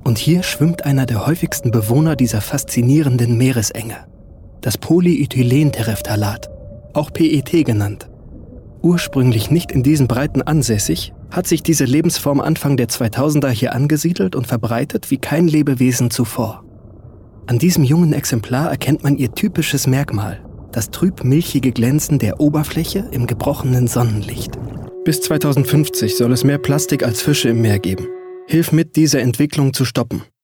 Und hier schwimmt einer der häufigsten Bewohner dieser faszinierenden Meeresenge. Das Polyethylenterephthalat, auch PET genannt. Ursprünglich nicht in diesen Breiten ansässig, hat sich diese Lebensform Anfang der 2000er hier angesiedelt und verbreitet wie kein Lebewesen zuvor. An diesem jungen Exemplar erkennt man ihr typisches Merkmal, das trüb-milchige Glänzen der Oberfläche im gebrochenen Sonnenlicht. Bis 2050 soll es mehr Plastik als Fische im Meer geben. Hilf mit, diese Entwicklung zu stoppen.